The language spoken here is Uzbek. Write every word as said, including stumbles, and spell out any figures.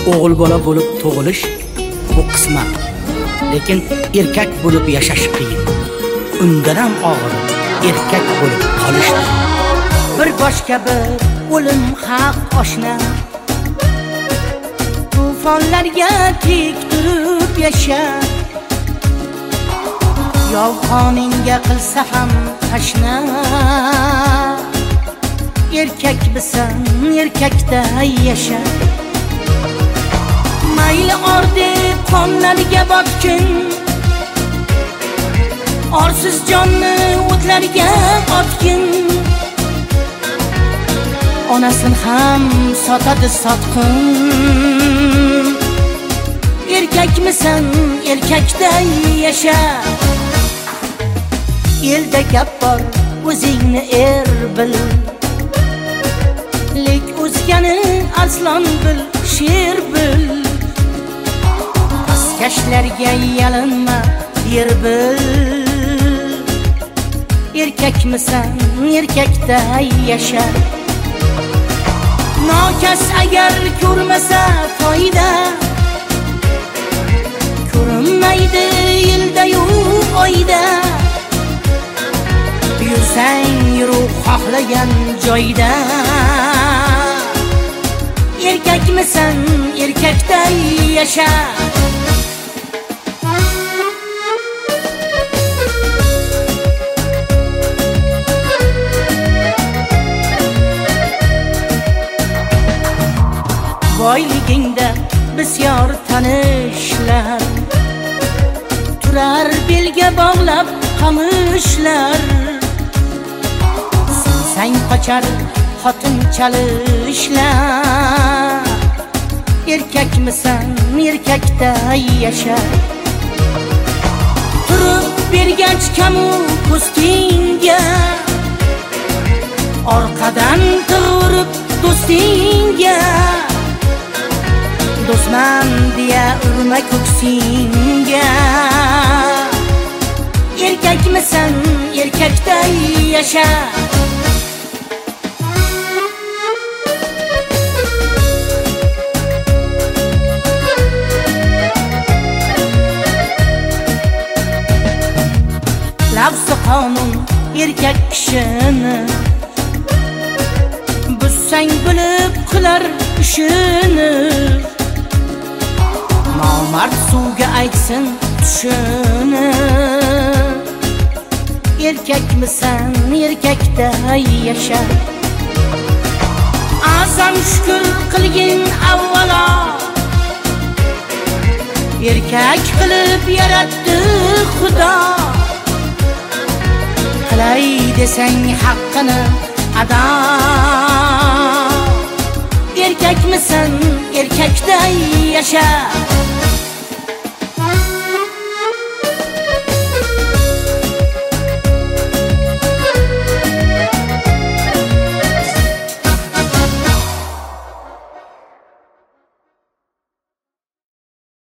o'g'il bola bo'lib tug'ilish bu qismat. Lekin erkak bo'lib yashash qiyin. Undan ham og'ir erkak bo'lib qolish. Bir boshqa bir o'lim haq oshna. Tufonlarga tik turib yasha. Yolg'oningga qilsa ham tashna. Erkak bisan, erkakda yasha. Mayli ordi qonlariga botgin. Orsiz jonni o'tlarga otgin. Onasin ham sotadi sotqin. Erkakmisan, erkakda yasha. Elda gap bor, o'zingni er bil. Lek o'zgani arslon bil, sher bil. Askashlarga yalinma, yer bil. Erkakmisan, erkakda yasha. Nokas agar ko'rmasa foyda. Ko'rinmaydi yilda-yu oyda. Yursang yuru xohlagan joyda. Erkakmisan, erkakda yasha. Boyligingda bisyor tanishlar. Turar belga bog'lab qamishlar. Sen qochar xotin chalishlar. Erkakmisan, erkakda yasha. Turib bergach kamu postingga. Orqadan turib do'stingga. Do'stman deya urma ko'ksingga. Erkakmisan, erkakda yasha. Lafzi qonun erkak kishini. Bussang bilib qilar ishini. Nomard suvga aytsin tushini. Erkakmisan, erkakda yasha. Azam shukr qilgin avvalo. Erkak qilib yaratdi Xudo. Qilay desang haqqini ado. Erkakmisan, erkakda yasha.